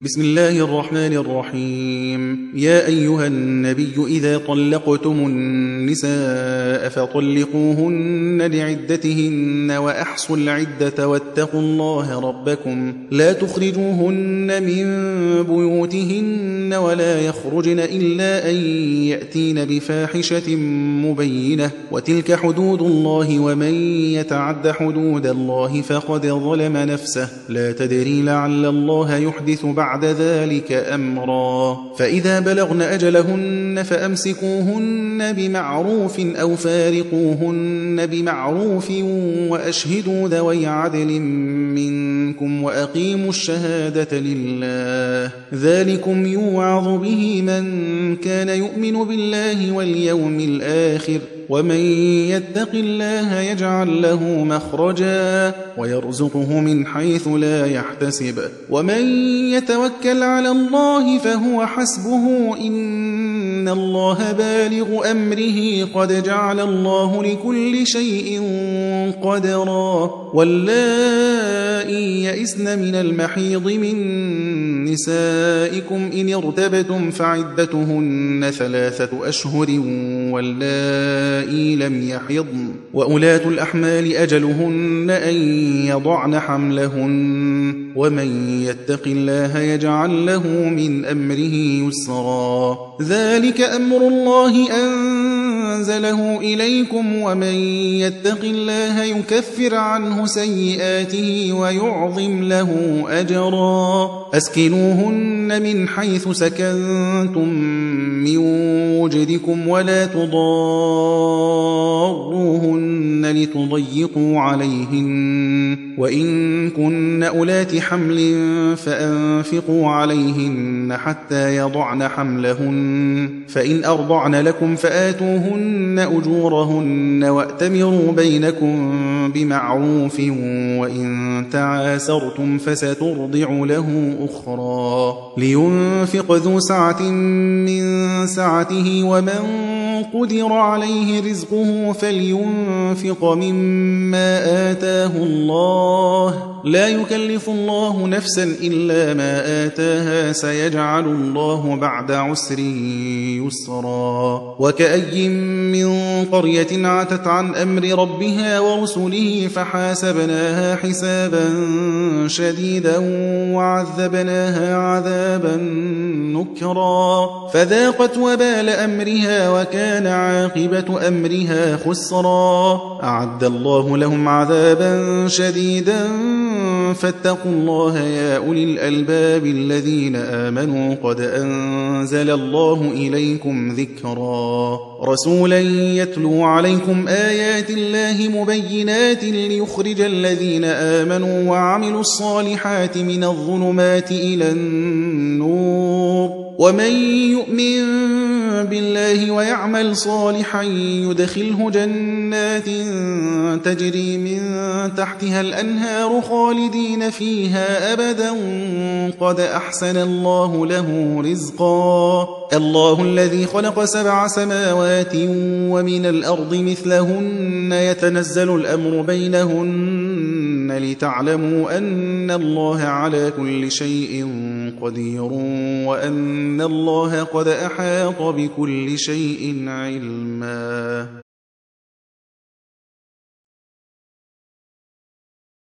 بسم الله الرحمن الرحيم. يا أيها النبي إذا طلقتم النساء فطلقوهن لعدتهن وأحصوا العدة واتقوا الله ربكم لا تخرجوهن من بيوتهن ولا يخرجن إلا أن يأتين بفاحشة مبينة وتلك حدود الله ومن يتعد حدود الله فقد ظلم نفسه لا تدري لعل الله يحدث بعد ذلك أمرا. فإذا بلغن أجلهن فأمسكوهن بمعروف أو فارقوهن بمعروف وأشهدوا ذوي عدل منكم وأقيموا الشهادة لله ذلكم يوعظ به من كان يؤمن بالله واليوم الآخر ومن يتق الله يجعل له مخرجا ويرزقه من حيث لا يحتسب ومن يتوكل على الله فهو حسبه إن الله بالغ أمره قد جعل الله لكل شيء قدرا. واللائي يئسن من المحيض من نسائكم إن ارتبتم فعدتهن 3 أشهر واللائي لم يحضن وأولاة الأحمال أجلهن أن يضعن حملهن ومن يتق الله يجعل له من أمره يسرا. ذلك أمر الله أنزله إليكم ومن يتق الله يكفر عنه سيئاته ويعظم له أجرا. أسكنوهن من حيث سكنتم من وجدكم ولا تضاروهن لتضيقوا عليهن وإن كن أولات حمل فأنفقوا عليهن حتى يضعن حملهن فإن أرضعن لكم فآتوهن أجورهن وأتمروا بينكم بمعروف وإن تعاسرتم فسترضع له أخرى. لينفق ذو سعة من سعته ومن قدر عليه رزقه فلينفق مما آتاه الله لا يكلف الله نفسا إلا ما آتاها سيجعل الله بعد عسر يسرا. وكأي من قرية عتت عن أمر ربها ورسله فحاسبناها حسابا شديدا وعذبناها عذابا نكرا فذاقت وبال أمرها وكان عاقبة أمرها خسرا. أعد الله لهم عذابا شديدا فاتقوا الله يا أولي الألباب الذين آمنوا قد أنزل الله إليكم ذكرا. رسولا يتلو عليكم آيات الله مبينات ليخرج الذين آمنوا وعملوا الصالحات من الظلمات إلى النور ومن يؤمن بالله ويعمل صالحا يدخله جنات تجري من تحتها الأنهار خالدين فيها أبدا قد أحسن الله له رزقا. الله الذي خلق 7 سماوات ومن الأرض مثلهن يتنزل الأمر بينهن لتعلموا أن الله على كل شيء قدير وأن الله قد أحاط بكل شيء علما.